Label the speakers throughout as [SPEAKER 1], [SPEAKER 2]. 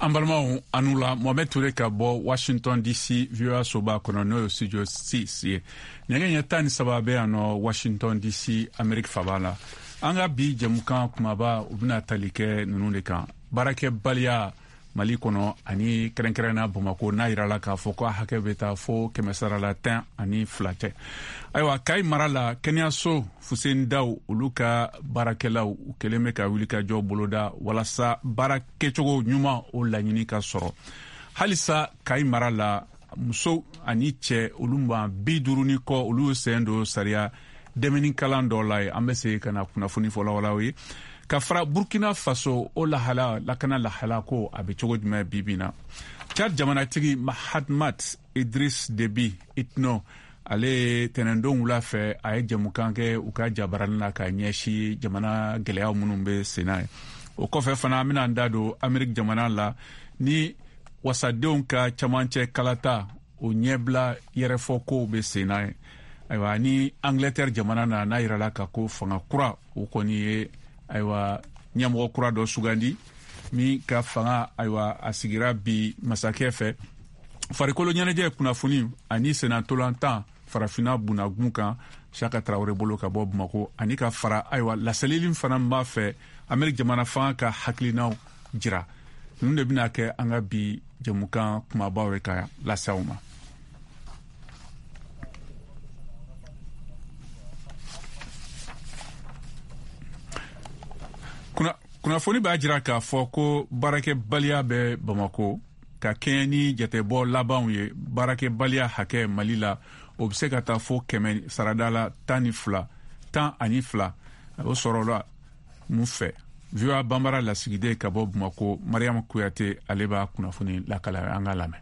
[SPEAKER 1] An balimaw an'u la Mohamed Touré ka bɔ Washington DC VOA soba kɔnɔ n'o ye studio 6 ye. Nɛgɛ ɲɛ 13 bɛ yan nɔ Washington DC Amerique faba la. An ka bi jɛmukan kumaba u bɛna tali kɛ ninnu de kan. Baarakɛbaliya Mali kɔnɔ ani kɛrɛnkɛrɛnna Bamako n'a yirala k'a fɔ ko a hakɛ bɛ taa fo 112 tɛ. Ayiwa Kayi mara la kɛnɛyaso Fuseni Daw olu ka baarakɛlaw u kɛlen bɛ ka wuli ka jɔ boloda walasa baara kɛcogo ɲuman o laɲini ka sɔrɔ. Halisa Kayi mara la muso ani cɛ olu ma 50 kɔ olu sen do sariya dɛmɛni kalan dɔ la ye. An bɛ se ka na kunnafoni fɔlɔwalaw ye. Ka fara Burkina Faso o lahala lakana lahala ko a bɛ cogo jumɛn bibi na. Chad jamanatigi Mahamat Idris Deby Itno ale tɛnɛndon wula fɛ a ye jɛmukan kɛ u ka jabarani na ka ɲɛsi jamana gɛlɛyaw minnu bɛ sen na ye. O kɔfɛ fana an bɛna an da don Ameriki jamana la ni wasadenw ka camancɛ kalata o ɲɛbila yɛrɛfɔ kow bɛ sen na ye. Ayiwa ni Angleterre jamana na n'a yirala ka ko fanga kura o kɔni ye ayiwa ɲɛmɔgɔ kura dɔ sugandi min ka fanga ayiwa a sigira bi masakɛ fɛ. Farikolo ɲɛnajɛ kunnafoni ani senatolantan farafina bunagum kan Saka Traoré bolo ka bɔ Bamako ani ka fara ayiwa lasalili fana b'a fɛ Ameriki jamana fanga ka hakilinaw jira. Ninnu de bɛna kɛ an ka bi jɛmukan kumabaw ye ka lase aw ma. Kunnafoni b'a jira k'a fɔ ko baarakɛbaliya bɛ Bamako ka kɛɲɛ ni jatebɔ labanw ye. Baarakɛbaliya hakɛ Mali la o bɛ se ka taa fo 100 saradala 12 o sɔrɔla mun fɛ. VOA Bambara lasigiden ka bɔ Bamako Mariam Kuyate ale b'a kunnafoni lakala an ka lamɛn.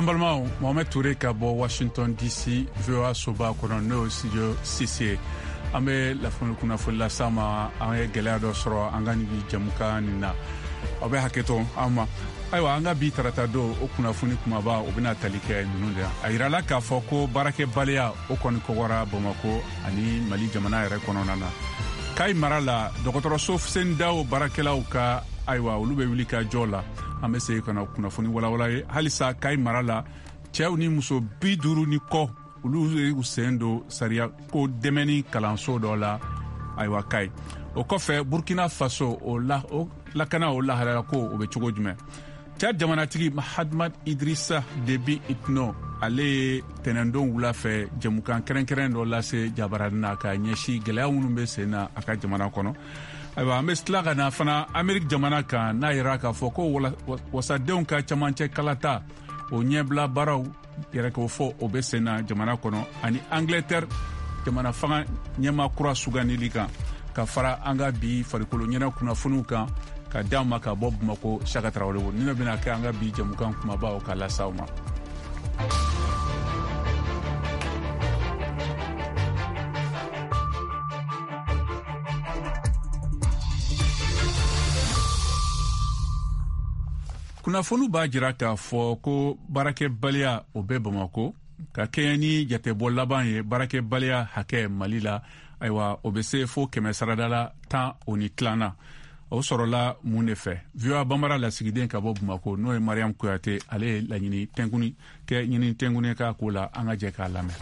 [SPEAKER 1] an balimaw Mohamed Touré ka bɔ Washington DC VOA soba kɔnɔ n'o studio 6 an bɛ kunnafoni lase ma an ye gɛlɛya dɔ sɔrɔ an ka nin jɛmukan nin na aw bɛ hakɛto an ma ayiwa an ka bi tarata don o kunnafoni kumaba o bɛna tali kɛ ninnu de a yirala k'a fɔ ko baarakɛbaliya o kɔni kɔgɔra Bamako ani Mali jamana yɛrɛ kɔnɔna na Kayi mara la dɔgɔtɔrɔso sendaw baarakɛlaw ka ayiwa olu bɛ wuli ka jɔ la an bɛ segin ka na kunnafoni walawala ye halisa Kayi mara la cɛw ni muso 50 ni kɔ olu y'u sen don sariya ko dɛmɛni kalanso dɔ la ayiwa Kayi o kɔfɛ Burkina Faso o lakana o lahalaya ko o bɛ cogo jumɛn Cad jamanatigi Mahamad Idrissa Déby Itno ale ye tɛnɛndon wula fɛ jɛmukan kɛrɛnkɛrɛn dɔ lase jabarani na ka ɲɛsi gɛlɛya minnu bɛ sen na a ka jamana kɔnɔ ayiwa an bɛ tila ka na fana Ameriki jamana kan n'a yɛrɛ k'a fɔ ko wasadenw ka camancɛ kalata o ɲɛbila baaraw yɛrɛ k'o fɔ o bɛ sen na jamana kɔnɔ ani Angleterre jamana fanga ɲɛma kura sugandili kan ka fara an ka bi farikolo ɲɛna kunnafoniw kan ka d'aw ma ka bɔ Bamako Saka Tarawele ni ne bɛna kɛ an ka bi jɛmukan kumabaw ka lasaw ma kunnafoni b'a jira k'a fɔ ko baarakɛbaliya o bɛ Bamako ka kɛɲɛ ni jatebɔ laban ye baarakɛbaliya hakɛ Mali la ayiwa o bɛ se fo 100 saradala 10 o ni tilanna o sɔrɔla mun de fɛ VOA Bambara lasigiden ka bɔ Bamako n'o ye Mariam Kuyate ale ye laɲini tɛnkuni k'a ko la an ka jɛ k'a lamɛn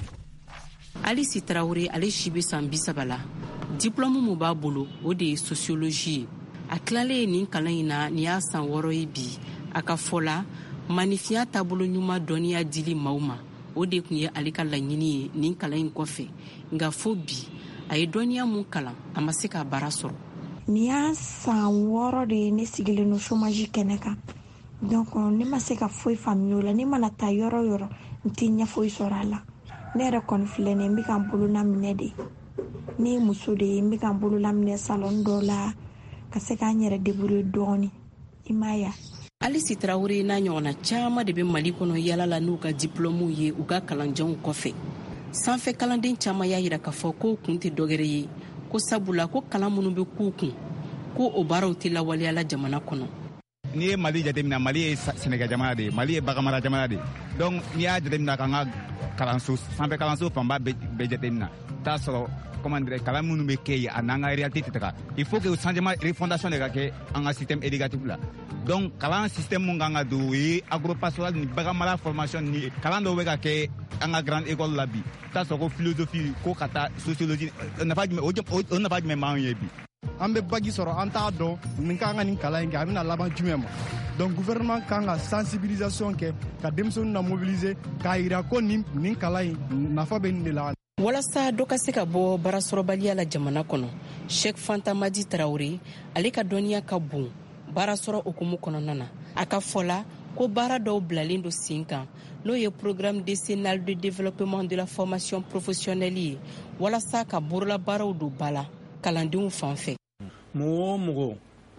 [SPEAKER 2] Alisi Traoré ale si bɛ san 30 la diplôme mun b'a bolo o de ye sociologie ye a tilalen nin kalan in na ni y'a san 6 ye bi a ka fɔ la manifiya taabolo ɲuman dɔnniya dili maaw ma o de kun ye ale ka laɲini ye nin kalan in kɔfɛ nka fo bi a ye dɔnniya mun kalan a ma se ka baara sɔrɔ
[SPEAKER 3] ni y'a san 6 de ye ne sigilen no chômage kɛnɛ kan donc ne ma se ka foyi faamuya o la ne mana taa yɔrɔ yɔrɔ n tɛ ɲɛ foyi sɔrɔ a la ne yɛrɛ kɔni filɛ ne n bɛ ka n bolo laminɛ de ne ye muso de ye n bɛ ka n bolo laminɛ salon dɔ la ka se k'an yɛrɛ débrouiller dɔɔni i m'a ye
[SPEAKER 2] Alisi Traoré n'a ɲɔgɔnna caman de bɛ Mali kɔnɔ yala la n'u ka diplôme ye u ka kalanjanw kɔfɛ sanfɛ kalanden caman y'a yira k'a fɔ ko kun tɛ dɔgɛrɛ ye ko sabula ko kalan minnu bɛ k'u kun ko o baaraw tɛ lawaleyala jamana kɔnɔ
[SPEAKER 4] n'i ye Mali jateminɛ Mali ye Sɛnɛgal jamana de ye Mali ye baganmara jamana de ye donc n'i y'a jateminɛ k'an ka kalanso sanfɛ kalanso fanba bɛɛ jateminɛ t'a sɔrɔ comment dire kalan minnu bɛ kɛ yen a n'an ka réalité tɛ taga il faut que changement refondation de ka kɛ an ka système éducatif la donc kalan système mun kan ka don o ye agropastoral ni baganmara formation ni kalan dɔw bɛ ka kɛ an ka grande école la bi t'a sɔrɔ ko philosophie ko ka taa sociologie nafa jumɛn o nafa jumɛn b'an ye bi
[SPEAKER 5] an bɛ bagi sɔrɔ an t'a dɔn nin kan ka nin kalan in kɛ a bɛna laban jumɛn ma donc gouvernement kan ka sensibilisation kɛ ka denmisɛnninw na mobiliser k'a jira ko nin kalan in nafa bɛ nin de la
[SPEAKER 2] walasa dɔ ka se ka bɔ baarasɔrɔbaliya la jamana kɔnɔ Cheikh Fanta Madi Traoré ale ka dɔnniya ka bon baarasɔrɔ hukumu kɔnɔna na a ka fɔ la ko baara dɔw bilalen don sen kan n'o ye programme décennal de développement de la formation professionnelle ye walasa ka borola baaraw don ba la kalandenw fan fɛ
[SPEAKER 6] mɔgɔ o mɔgɔ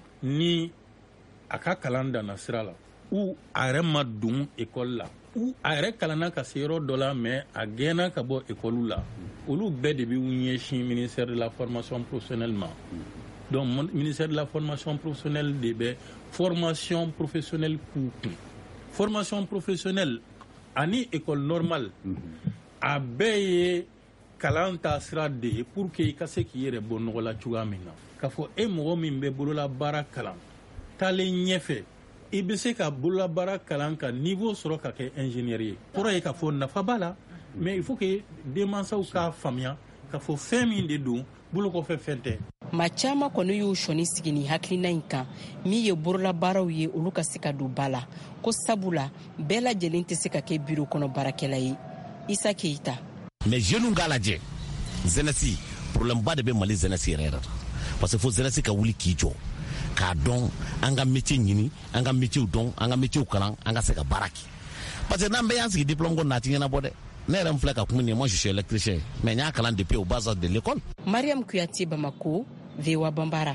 [SPEAKER 6] ni a ka kalan danna sira la ou a yɛrɛ ma don école la ou a yɛrɛ kalanna ka se yɔrɔ dɔ la mais a gɛnna ka bɔ école la olu bɛɛ de bɛ ɲɛsin ministère de la formation professionnelle ma donc ministère de la formation professionnelle de bɛ formation professionnelle k'u kun formation professionnelle ani école normale a bɛɛ ye kalan ta sira de ye pour que i ka se k'i yɛrɛ bɔ nɔgɔ la cogoya min na k'a fɔ e mɔgɔ min bɛ bolola baara kalan taalen ɲɛfɛ i bɛ se ka bolola baara kalan ka niveau sɔrɔ ka kɛ ingénieur ye kɔrɔ ye k'a fɔ nafa b'a la mais il faut que denmansaw k'a faamuya k'a fɔ fɛn min de don bolo kɔfɛ fɛn tɛ
[SPEAKER 2] maa caman kɔni y'u sɔnni sigi ni hakilina in kan min ye borola baaraw ye olu ka se ka don ba la ko sabula bɛɛ lajɛlen tɛ se ka kɛ bureau kɔnɔ baarakɛla ye Isa Keita
[SPEAKER 7] mais jeunes k'a lajɛ jeunesse problème ba de bɛ Mali jeunesse yɛrɛ parce que fo jeunesse ka wuli k'i jɔ k'a dɔn an ka métier ɲini an ka métier dɔn an ka métier kalan an ka se ka baara kɛ parce que n'an bɛɛ y'an sigi diplôme ko nati ɲɛnabɔ dɛ ne yɛrɛ filɛ ka kuma nin moi je suis électricien mais n y'a kalan depuis au bas âge de l'école
[SPEAKER 2] Mariam Kuyate Bamako VOA Bambara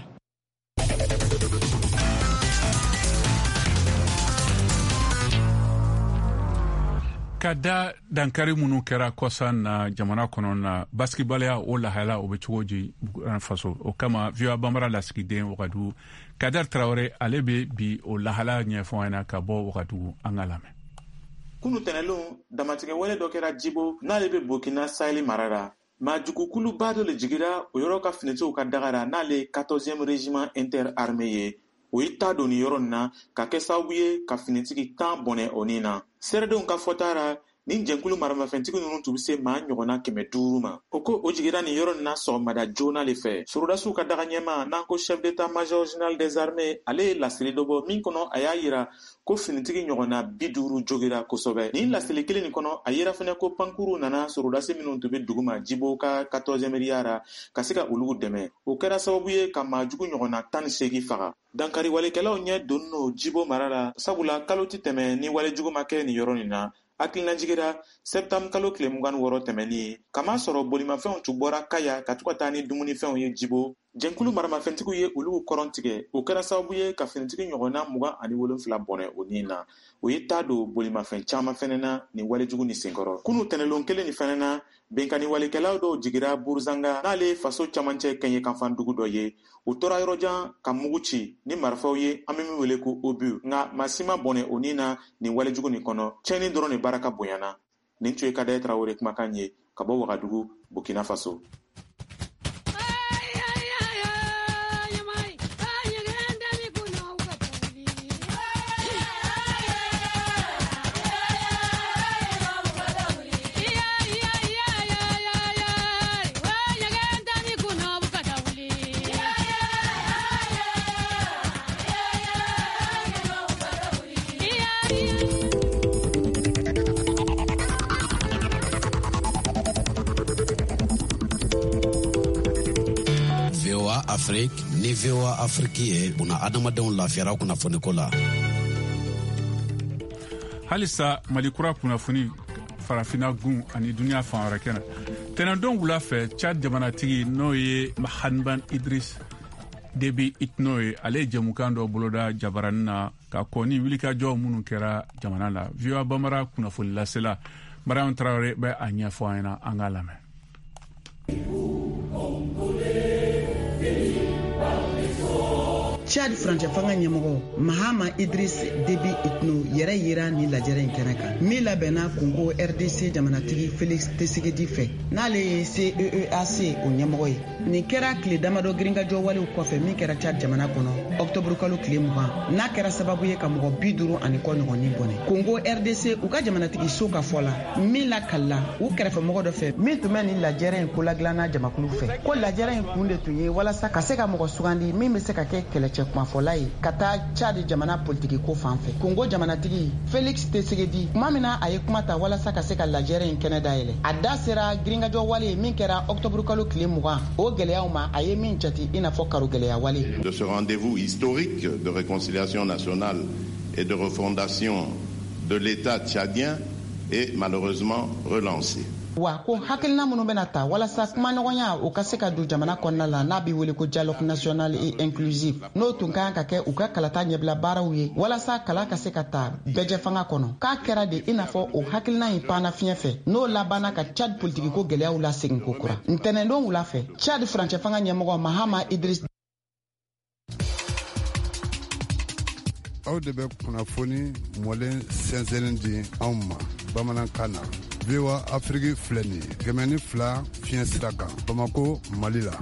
[SPEAKER 1] ka da dankari minnu kɛra kɔsan na jamana kɔnɔ na basketballya o lahala o bɛ cogo di Burkina Faso o kama VOA Bambara lasigiden Wagadugu Kadar Traoré ale bɛ bi o lahala ɲɛfɔ an ɲɛna ka bɔ Wagadugu an ka lamɛn.
[SPEAKER 8] Kunu tɛnɛlon damatigɛ wale dɔ kɛra Djibo n'ale bɛ Burkina Sahel marara maa jugukuluba dɔ le jigira o yɔrɔ ka finitigiw ka dagara n'ale 14e régiment interarmé ye o y'i ta don ni yɔrɔ nin na ka kɛ sababu ye ka finitigi 10 bɔnɛ o nin na seeredenw ka fɔta ra nin jɛnkulu maramafɛntigi ninnu tun bɛ se maa ɲɔgɔnna 500 ma o ko o jigira nin yɔrɔ nin na sɔgɔmada joona le fɛ sorodasiw ka daga ɲɛma n'an ko chef d'état major général des armées ale ye laseli dɔ bɔ min kɔnɔ a y'a yira ko finitigi ɲɔgɔnna 50 jogira kosɛbɛ nin laseli kelen nin kɔnɔ a yira fɛnɛ ko pankuru nana sorodasi minnu tun bɛ duguma Djibo ka 14e riyara ka se ka olugu dɛmɛ o kɛra sababu ye ka maajugu ɲɔgɔnna 18 faga dankari walekɛlaw ɲɛ donni no Djibo mara la sabula kalo ti tɛmɛ ni walejugu ma kɛ nin yɔrɔ nin na hakilinajigira septembre kalo tile 26 tɛmɛni kama sɔrɔ bolimafɛnw tun bɔra Kaya ka to ka taa ni dumunifɛnw ye Djibo jɛnkulu maramafɛntigiw ye olugu kɔrɔn tigɛ o kɛra sababu ye ka finitigi ɲɔgɔnna 27 bɔnɛ o nin na o ye taa don bolimafɛn caman fɛnɛ na ni walejugu ni senkɔrɔ kunu tɛnɛlon kelen ni fɛnɛ na benkani walekɛlaw dɔw jigira Burzanga n'ale faso camancɛ kɛɲɛ kanfan dugu dɔ ye o tora yɔrɔjan ka mugu ci ni marifaw ye an bɛ min wele ko obu nka maa si ma bɔnɛ o nin na nin walejugu nin kɔnɔ cɛnni dɔrɔn de baraka bonyana nin tun ye Kadɛrɛ Traoré kumakan ye ka bɔ Wagadugu Burkina Faso.
[SPEAKER 9] Afrique ni VOA Afrique ye buna adamadenw lafiyara kunnafoniko la.
[SPEAKER 1] Halisa Malikura kunnafoni farafina gun ani duniya fan wɛrɛ kɛnɛ tɛnɛndon wula fɛ Chad jamanatigi n'o ye Mahaman Idriss Déby Itno ye ale ye jɛmukan dɔ boloda jabaranin na ka kɔ ni wulikajɔ minnu kɛra jamana la VOA Bambara kunnafoni lasela Mariam Traoré bɛ a ɲɛfɔ an ɲɛna an ka lamɛn.
[SPEAKER 10] Chad furancɛ fanga ɲɛmɔgɔ Mahama Idriss Déby Itno yɛrɛ yira ni lajɛrɛ in kɛnɛ kan min labɛnna Congo RDC jamanatigi Félix Tshisekedi fɛ n'ale ye CEEAC o ɲɛmɔgɔ ye nin kɛra tile damadɔ girinkajɔ walew kɔfɛ min kɛra Chad jamana kɔnɔ octobre kalo tile 20 n'a kɛra sababu ye ka mɔgɔ 50 ani kɔ ɲɔgɔnni bɔnɛ Congo RDC u ka jamanatigi so ka fɔ la min lakalila u kɛrɛfɛmɔgɔ dɔ fɛ min tun bɛ nin lajɛrɛ in koladilanna jamakulu fɛ ko lajɛrɛ in kun de tun ye walasa ka se ka mɔgɔ sugandi min bɛ se ka kɛ kɛlɛcɛ kumafɔla ye ka taa Chad jamana politiki ko fan fɛ Congo jamanatigi Félix Tshisekedi kuma min na a ye kuma ta walasa ka se ka lajɛrɛ in kɛnɛ dayɛlɛ a da sera girinkajɔ wale min kɛra octobre kalo tile 20 o gɛlɛyaw ma a ye min jati i n'a fɔ karo gɛlɛya wale.
[SPEAKER 11] De ce rendez-vous historique de réconciliation nationale et de refondation de l'État tchadien est malheureusement relancé.
[SPEAKER 10] Wa ko hakilina minnu bɛna ta walasa kuma ɲɔgɔnya o ka se ka don jamana kɔnɔna la n'a bɛ wele ko dialogue national et inclusif n'o tun kan ka kɛ u ka kalata ɲɛbila baaraw ye walasa kala ka se ka ta bɛjɛ fanga kɔnɔ k'a kɛra de i n'a fɔ o hakilina in panna fiɲɛ fɛ n'o labanna ka Chad politiki ko gɛlɛyaw la segin ko kura ntɛnɛndon wula fɛ Chad furancɛ fanga ɲɛmɔgɔ Mahama Idriss
[SPEAKER 12] aw de bɛ kunnafoni mɔlen sɛnsɛnnin di anw ma bamanankan na VOA Afrique filɛ nin ye 102 fiɲɛ sira kan Bamako Mali la.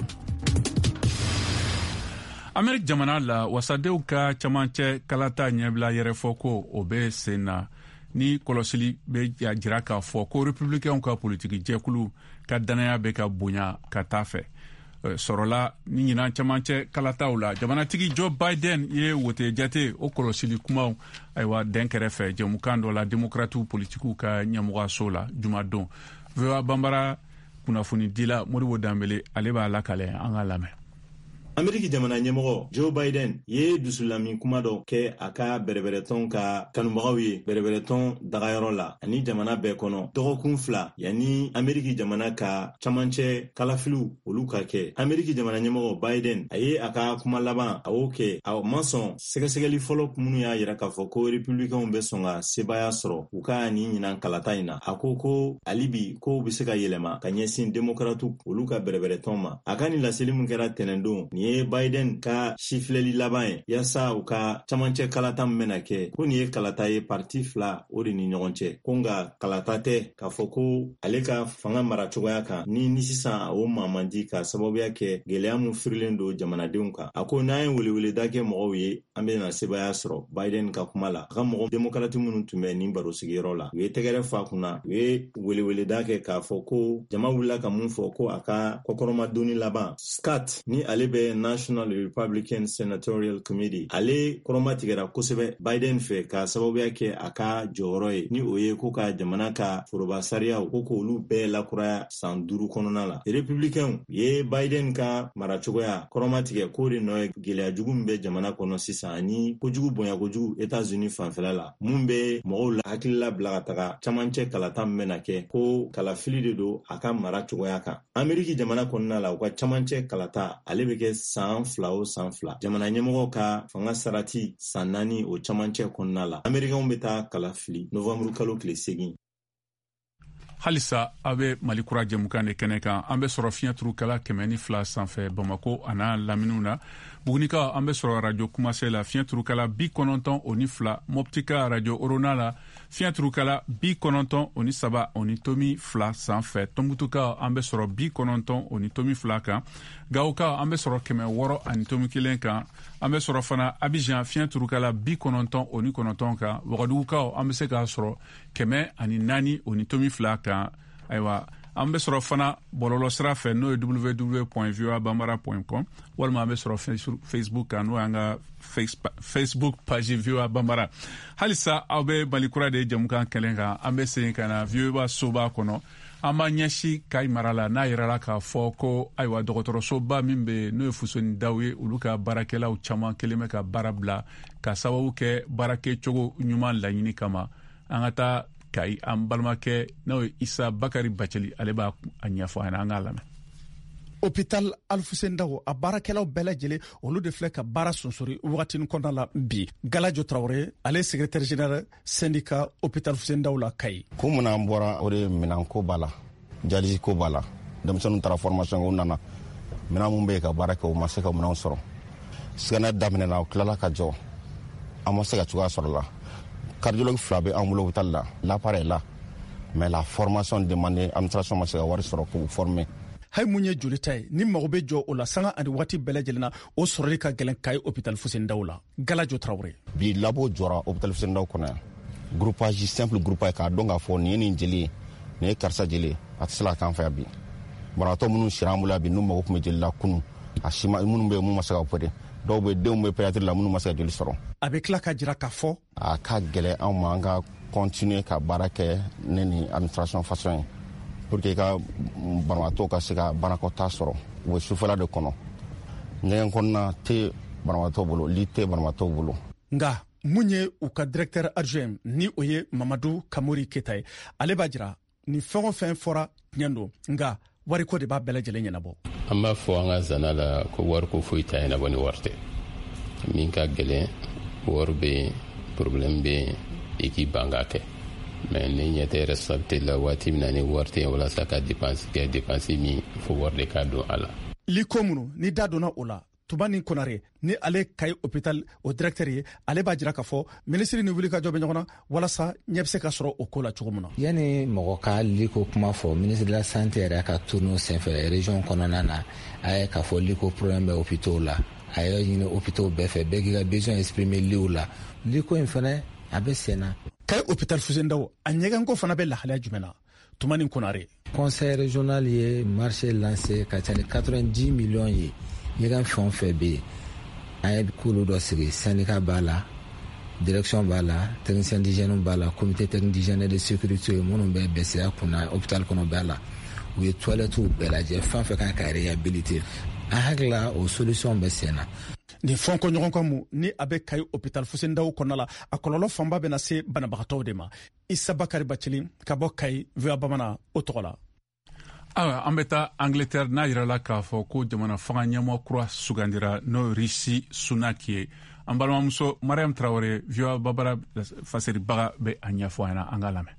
[SPEAKER 1] Amérique jamana la wasadenw ka camancɛ kalata ɲɛbila yɛrɛfɔ ko o bɛ sen na ni kɔlɔsili bɛ jira k'a fɔ ko républicains ka politiki jɛkulu ka danaya bɛ ka bonya ka taa fɛ sɔrɔla ni ɲinan camancɛ kalataw la jamanatigi Joe Biden ye wote jate o kɔlɔsili kumaw ayiwa den kɛrɛfɛ jɛmukan dɔ la démocrates politikiw ka ɲɛmɔgɔso la jumadon VOA Bambara kunnafoni dila Modibo Dambele ale b'a lakale an ka lamɛn.
[SPEAKER 13] Ameriki jamana ɲɛmɔgɔ Joe Biden ye dusulami kuma dɔ kɛ a ka bɛrɛbɛrɛtɔn ka kanubagaw ye bɛrɛbɛrɛtɔn dagayɔrɔ la ani jamana bɛɛ kɔnɔ dɔgɔkun 2 yanni Ameriki jamana ka camancɛ kalafiliw olu ka kɛ. Ameriki jamana ɲɛmɔgɔ Biden a ye a ka kuma laban a y'o kɛ a ma sɔn sɛgɛsɛgɛli fɔlɔ minnu y'a yira k'a fɔ ko républicains bɛ sɔn ka sebaya sɔrɔ u ka nin ɲinan kalata in na. A ko hali bi kow bɛ se ka yɛlɛma ka ɲɛsin démocrates olu ka bɛrɛbɛrɛtɔn ma. A ka nin laseli min kɛra tɛnɛndon nin ye Biden ka sifilɛli laban ye yaasa u ka camancɛ kalata min bɛna kɛ ko nin ye kalata ye parti 2 o de ni ɲɔgɔn cɛ ko nka kalata tɛ k'a fɔ ko ale ka fanga mara cogoya kan ni sisan o man di ka sababuya kɛ gɛlɛya min firilen don jamanadenw kan. A ko n'an ye weleweleda kɛ mɔgɔw ye an bɛna sebaya sɔrɔ. Biden ka kuma la a ka mɔgɔ démocrate minnu tun bɛ nin baro sigiyɔrɔ la u ye tɛgɛrɛ fa kunna u ye weleweleda kɛ k'a fɔ ko jama wulila ka mun fɔ ko a ka kɔkɔrɔmadonni laban Scott ni ale bɛ National Republican Senatorial Committee ale kɔrɔma tigɛra kosɛbɛ Biden fɛ ka sababuya kɛ a ka jɔyɔrɔ ye ni o ye ko ka jamana ka foroba sariyaw ko k'olu bɛɛ lakuraya san 5 kɔnɔna la. Républicains ye Biden ka maracogoya kɔrɔma tigɛ ko de nɔ ye gɛlɛya jugu min bɛ jamana kɔnɔ sisan ani kojugu bonya kojugu États-Unis fanfɛla la mun bɛ mɔgɔw la hakili labila ka taga camancɛ kalata min bɛna kɛ ko kalafili de don a ka maracogoya kan. Ameriki jamana kɔnɔna la u ka camancɛ kalata ale bɛ kɛ san 2 o san 2 jamana ɲɛmɔgɔ ka fanga sarati san 4 o camancɛ kɔnɔna la. Amerikanw bɛ taa kalafili novembre kalo tile 8.
[SPEAKER 1] Halisa a bɛ Mali kura jɛmukan de kɛnɛ kan an bɛ sɔrɔ fiɲɛturukala 102 sanfɛ Bamako a n'a laminiw na. Bugunikaw an bɛ sɔrɔ radio Kumase la fiɲɛturukala 92.2 Moptika radio Orona la fiɲɛturukala 93.2 sanfɛ Tɔnbutukaw an bɛ sɔrɔ 92.2 kan Gawokaw an bɛ sɔrɔ 601 kan an bɛ sɔrɔ fana Abidjan fiɲɛturukala 99.9 kan Wagadugukaw an bɛ se k'a sɔrɔ 104.2 kan ayiwa an bɛ sɔrɔ fana bɔlɔlɔ sira fɛ n'o ye www.voabambara.com walima an bɛ sɔrɔ Facebook kan n'o y'an ka Facebook page VOA Bambara. Halisa aw bɛ Mali kura de jamukan kɛlen kan an bɛ segin ka na VOA soba kɔnɔ an b'a ɲɛsin Kayi mara la n'a yirala k'a fɔ ko ayiwa dɔgɔtɔrɔsoba min bɛ n'o ye Fuseni Daw ye olu ka baarakɛlaw caman kelen bɛ ka baara bila ka sababu kɛ baarakɛcogo ɲuman laɲini kama an ka taa Kayi an balimakɛ n'o ye Isa Bakari Baceli ale b'a ɲɛfɔ an k'a lamɛn.
[SPEAKER 14] Hôpital Alfuseni Daw a baarakɛlaw bɛɛ lajɛlen olu de filɛ ka baara sonsori wagatinin kɔnɔna la bi. Galajo Traoré ale secrétaire général syndicat Hôpital Alfuseni Daw la Kayi.
[SPEAKER 15] Ko mun an bɔra o de minan ko b'a la dialyse ko b'a la denmisɛnninw taara formation o nana minan mun bɛ ka baara kɛ o ma se ka minanw sɔrɔ scanner daminɛna o tilala ka jɔ an ma se ka cogoya sɔrɔ la. Cardiologue 2 bɛ an bolo hôpital la l'appareil là mais la formation demandée administration ma se ka wari sɔrɔ k'u former.
[SPEAKER 14] Hay mun ye joli ta ye ni mago bɛ jɔ o la sanga ani waati bɛɛ lajɛlen na o sɔrɔli ka gɛlɛn Kayi Hôpital Fuseni Daw la. Galajo Traoré.
[SPEAKER 15] Bi labo jɔra Hôpital Fuseni Daw kɔnɔ yan groupage simple groupage k'a dɔn k'a fɔ nin ye nin jeli ye nin ye karisa jeli ye a tɛ se ka k'an fɛ yan bi. Banabaatɔ minnu sira an bolo yan bi n'u mago tun bɛ jeli la kunun a si ma minnu bɛ yen mun ma se ka opérer dɔw bɛ denw bɛ pédiatrie la minnu ma se ka joli sɔrɔ.
[SPEAKER 14] A bɛ tila ka jira k'a fɔ.
[SPEAKER 15] A ka gɛlɛn anw ma an ka continuer ka baara kɛ ne ni administration façon ye pour que ka banabaatɔw ka se ka banakɔtaa sɔrɔ u bɛ sufɛla de kɔnɔ ɲɛgɛn kɔnɔna tɛ banabaatɔw bolo lit tɛ banabaatɔw bolo.
[SPEAKER 14] Nka mun ye u ka directeur adjoint ni o ye Mamadu Kamori Keta ye ale b'a jira ni fɛn o fɛn fɔra tiɲɛ don nka wariko de b'a bɛɛ lajɛlen ɲɛnabɔ.
[SPEAKER 16] An b'a fɔ an ka zana la ko wariko foyi t'a ɲɛnabɔ ni wari tɛ min ka gɛlɛn wari bɛ yen problème bɛ yen i k'i ban k'a kɛ mais ne ɲɛ tɛ responsabilité la waati min na ni wari tɛ yen walasa ka dépense kɛ dépense min fo wari de ka don a la.
[SPEAKER 14] Liko minnu ni da donna o la Tubani Konare ni ale Kayi hôpital o directeur ye ale b'a jira k'a fɔ ministre ni wuli ka jɔ bɛ ɲɔgɔn na walasa ɲɛ bɛ se ka sɔrɔ o ko la cogo min na.
[SPEAKER 17] Yani mɔgɔ ka liko kuma fɔ ministre de la santé yɛrɛ ka tourner senfɛ région kɔnɔna na a ye k'a fɔ liko problème bɛ hôpitaux la a ye ɲini hôpitaux bɛɛ fɛ bɛɛ k'i ka besoin exprimer liw la liko in fana a bɛ sen na.
[SPEAKER 14] Kayi hôpital Fuseni Daw a ɲɛgɛnko fana bɛ lahalaya jumɛn na Tumani Konare.
[SPEAKER 17] Conseil régional ye marché lancé ka ca ni 90 millions ye ɲɛgɛn fɛn o fɛn bɛ yen an ye kulu dɔ sigi syndicat b'a la direction b'a la technicien d'hygiène b'a la comité technique d'hygiène et de sécurité minnu bɛ BCA kunna hôpital kɔnɔ b'a la u ye toilettes bɛɛ lajɛ fɛn o fɛn kan ka réhabiliter a hakila o solution bɛ sen na.
[SPEAKER 14] Ni fonko ɲɔgɔn kan mu ni a bɛ Kayi hôpital Fusendaw kɔnɔna la a kɔlɔlɔ fanba bɛna se banabagatɔw de ma. Isa Bakari Bacili ka bɔ Kayi VOA Bamanan o tɔgɔ la.
[SPEAKER 1] Awa, an bɛ taa Angleterre n'a yirala k'a fɔ ko jamana fanga ɲɛmɔgɔ kura sugandira n'o Rishi Sunak ye. An balimamuso Mariam Traoré VOA Babara fasiribaga bɛ a ɲɛfɔ an na, an ka lamɛn.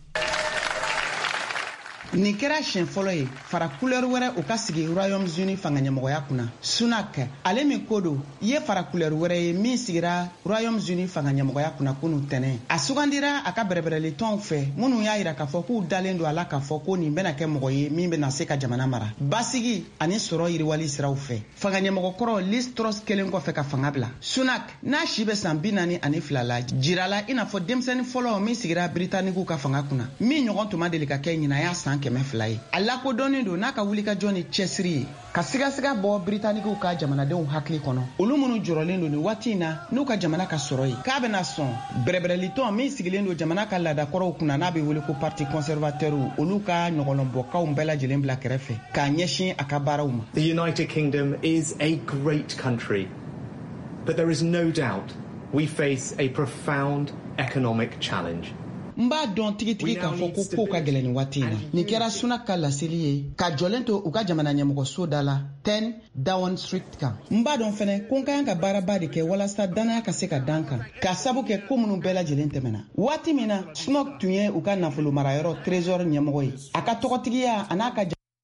[SPEAKER 10] Nin kɛra siɲɛ fɔlɔ ye fara couleur wɛrɛ o ka sigi Royaume-Uni fanga ɲɛmɔgɔya kunna. Sunak ale min ko don ye fara couleur wɛrɛ ye min sigira Royaume-Uni fanga ɲɛmɔgɔya kunna kunu tɛnɛ. A sugandira a ka bɛrɛbɛrɛli tɔnw fɛ minnu y'a yira k'a fɔ k'u dalen don a la k'a fɔ ko nin bɛna kɛ mɔgɔ ye min bɛna se ka jamana mara. Basigi ani sɔrɔ yiriwali siraw fɛ. Fanga ɲɛmɔgɔ kɔrɔ Liz Truss kelen kɔfɛ ka fanga bila. Sunak n'a si bɛ san 42 la jirala i n'a fɔ denmisɛnnin fɔlɔ min sigira Britanniques ka fanga kunna. Min ɲɔgɔn tuma deli ka kɛ ɲinaya san 100 ye. A lakodɔnnen don n'a ka wulikajɔ ni cɛsiri ye ka sigasiga bɔ Britanniques ka jamanadenw hakili kɔnɔ. Olu minnu jɔrɔlen don ni waati in na n'u ka jamana ka sɔrɔ ye k'a bɛna sɔn bɛrɛbɛrɛli tɔn min sigilen don jamana ka laadakɔrɔw kunna n'a bɛ wele ko parti conservateur olu ka ɲɔgɔlɔnbɔkaw bɛɛ lajɛlen bila kɛrɛfɛ k'a ɲɛsin a ka baaraw ma.
[SPEAKER 18] The United Kingdom is a great country, but there is no doubt we face a profound economic challenge.
[SPEAKER 10] N b'a dɔn tigitigi k'a fɔ ko kow ka gɛlɛn nin waati in na. Nin kɛra Sunak ka laseli ye ka jɔlen to u ka jamana ɲɛmɔgɔso da la 10 Downing Street kan. N b'a dɔn fɛnɛ ko n ka kan ka baaraba de kɛ walasa danaya ka se ka dan kan k'a sabu kɛ ko minnu bɛɛ lajɛlen tɛmɛna. Waati min na Sunak tun ye u ka nafolo marayɔrɔ trésor ɲɛmɔgɔ ye. A ka tɔgɔtigiya a n'a ka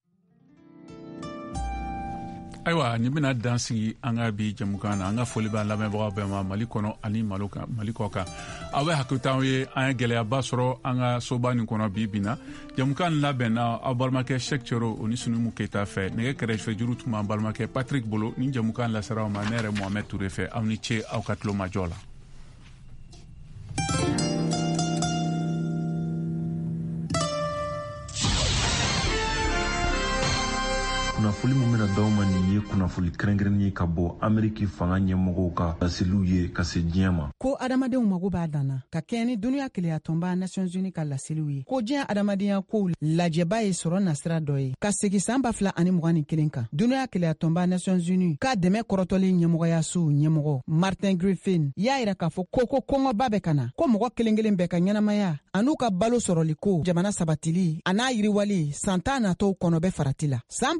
[SPEAKER 1] Ayiwa, ni bɛna dan sigi an ka bi jamukan na, an ka foli b'a lamɛnbagaw bɛɛ ma Mali kɔnɔ ani Mali kɔ kan. Aw bɛ hakili to an ye, an ye gɛlɛyaba sɔrɔ an ka soba nin kɔnɔ bi bi na. Jamukan labɛnna aw balimakɛ Sheikh Coro o ni Sunumu Keyita fɛ. Nɛgɛ kɛrɛfɛ juru tun b'an balimakɛ Patrick Bolo ni jamukan lasera aw ma ne yɛrɛ Mohamed Touré fɛ. Aw ni ce aw ka tulomajɔ la.
[SPEAKER 19] kunnafoli min bɛna d'aw ma nin ye kunnafoli kɛrɛnkɛrɛnnen ye ka bɔ Ameriki fanga ɲɛmɔgɔw ka laseliw ye ka se diɲɛ ma.
[SPEAKER 20] Ko adamadenw mago b'a danna ka kɛ ni duniya keleya tɔnba Nations Unies ka laseliw ye. Ko diɲɛ adamadenya kow lajɛba ye sɔrɔ nasira dɔ ye ka segi san 2021 kan. Duniya keleya tɔnba Nations Unies ka dɛmɛ kɔrɔtɔli ɲɛmɔgɔyaso ɲɛmɔgɔ Martin Griffin y'a yira k'a fɔ ko kɔngɔba bɛ ka na ko mɔgɔ kelen kelen bɛɛ ka ɲɛnamaya an'u ka balo sɔrɔli ko jamana sabatili a n'a yiriwali san 10 natɔw kɔnɔ bɛ farati la. San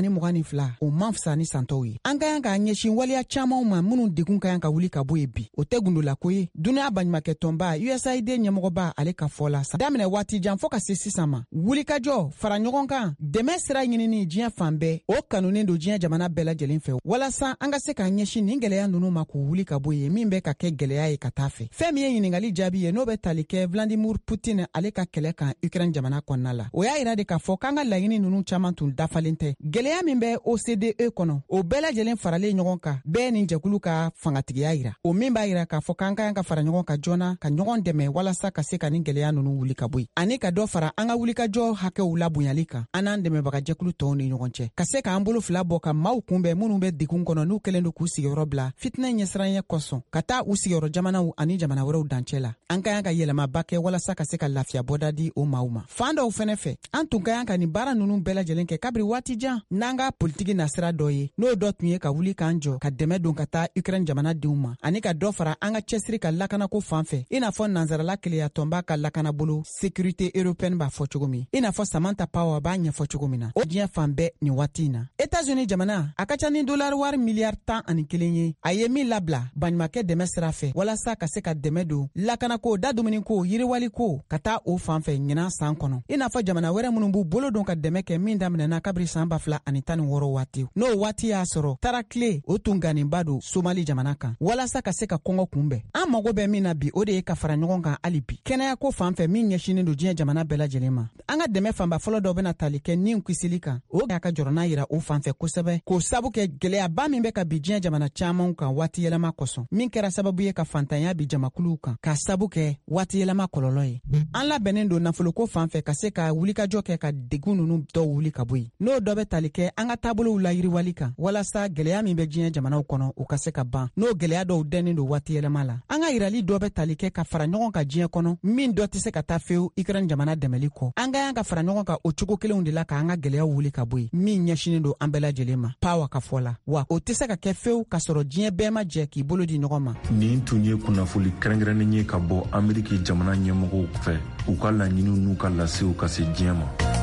[SPEAKER 20] 2022 o man fisa ni santɔw ye. An ka yan k'a ɲɛsin waliya camanw ma minnu degun ka yan ka wuli ka bɔ ye bi. O tɛ gundola ko ye. Duniya baɲumankɛ tɔnba USAID ɲɛmɔgɔba ale ka fɔ la sa. Daminɛ waati jan fɔ ka se sisan ma. Wulikajɔ fara ɲɔgɔn kan dɛmɛ sira ɲinini diɲɛ fan bɛɛ o kanunen don diɲɛ jamana bɛɛ lajɛlen fɛ. Walasa an ka se k'a ɲɛsin nin gɛlɛya ninnu ma k'u wuli ka bɔ ye min bɛ ka kɛ gɛlɛya ye ka taa fɛ. Fɛn min ye ɲiningali jaabi ye n'o bɛ tali kɛ Vladimir Putin ale ka kɛlɛ kan Ukraine jamana kɔnɔna la. O y'a yira de k'a fɔ k'an ka laɲini ninnu caman tun dafalen tɛ. Gɛlɛya min bɛ OCDE kɔnɔ o bɛɛ lajɛlen faralen ɲɔgɔn kan bɛɛ nin jɛkulu ka fangatigiya yira. O min b'a yira k'a fɔ k'an ka yan ka fara ɲɔgɔn kan joona ka ɲɔgɔn dɛmɛ walasa ka se ka nin gɛlɛya ninnu wuli ka bɔ yen. Ani ka dɔ fara an ka wulikajɔ hakɛw labonyali kan an n'an dɛmɛbaga jɛkulu tɔw ni ɲɔgɔn cɛ. Ka se k'an bolo fila bɔ ka maaw kunbɛn minnu bɛ degun kɔnɔ n'u kɛlen don k'u sigiyɔrɔ bila fitinɛ ɲɛsiranya kɔsɔn ka taa u sigiyɔrɔ jamanaw ani jamana wɛrɛw dancɛ la. An ka yan ka yɛlɛmaba kɛ walasa ka se ka lafiya bɔda di o maaw ma. Fan dɔw fɛnɛ fɛ an tun ka yan ka nin baara ninnu bɛɛ lajɛlen kɛ kabiri waati jan n'an ka politiki nasira dɔ ye n'o dɔ tun ye ka wuli k'an jɔ ka dɛmɛ don ka taa Ukraine jamana denw ma ani ka dɔ fara an ka cɛsiri ka lakanako fan fɛ i n'a fɔ nansarala keleya tɔnba ka lakana bolo sécurité européenne b'a fɔ cogo min i n'a fɔ Samantha Power b'a ɲɛfɔ cogo min na o diɲɛ fan bɛɛ nin waati in na. États-Unis jamana a ka ca ni dollar wari miliyari 11 ye a ye min labila baɲumankɛ dɛmɛ sira fɛ walasa ka se ka dɛmɛ don lakanako da dumuniko yiriwaliko ka taa o fan fɛ ɲinan san kɔnɔ i n'a fɔ jamana wɛrɛ minnu b'u bolo don ka dɛmɛ kɛ min daminɛna kabiri san 2016 waati n'o waati y'a sɔrɔ tarakile o tun ganinba don Somali jamana kan walasa ka se ka kɔngɔ kunbɛn. An mago bɛ min na bi o de ye ka fara ɲɔgɔn kan hali bi kɛnɛya ko fan fɛ min ɲɛsinen don diɲɛ jamana bɛɛ lajɛlen ma. An ka dɛmɛ fanba fɔlɔ dɔ bɛna tali kɛ nin kisili kan o y'a ka jɔrɔna yira o fan fɛ kosɛbɛ k'o sabu kɛ gɛlɛyaba min bɛ ka bi diɲɛ jamana camanw kan waati yɛlɛma kɔsɔn min kɛra sababu ye ka fantanya bi jamakuluw kan k'a sabu kɛ waati yɛlɛma kɔlɔlɔ kɔlɔlɔ ye an labɛnnen don nafoloko fan fɛ ka se ka wulikajɔ kɛ ka degun nunu dɔw wuli ka bɔ yen n'o dɔ bɛ tali kɛ an ka taabolow la yiriwali kan walasa gɛlɛya min bɛ diɲɛ jamanaw kɔnɔ o ka se ka ban n'o gɛlɛya dɔw dɛnnen don waati yɛlɛma la an ka yirali dɔ bɛ tali kɛ ka fara ɲɔgɔn kan diɲɛ kɔnɔ min dɔ tɛ se ka taa fewu Ukraine jamana dɛmɛli kɔ an ka yan ka fara ɲɔgɔn kan o cogo kelenw de la ka an ka gɛlɛyaw wuli ka bɔ yen min ɲɛsinen don an bɛɛ lajɛlen ma pawa ka fɔ la wa o tɛ se ka kɛ fewu ka sɔrɔ diɲɛ bɛɛ ma jɛ k'i bolo di ɲɔgɔn ma
[SPEAKER 19] nin tun ye kunnafoli kɛrɛnkɛrɛnnen ye ka bɔ Ameriki jamana ɲɛmɔgɔw fɛ u ka laɲiniw n'u ka lasew ka se diɲɛ ma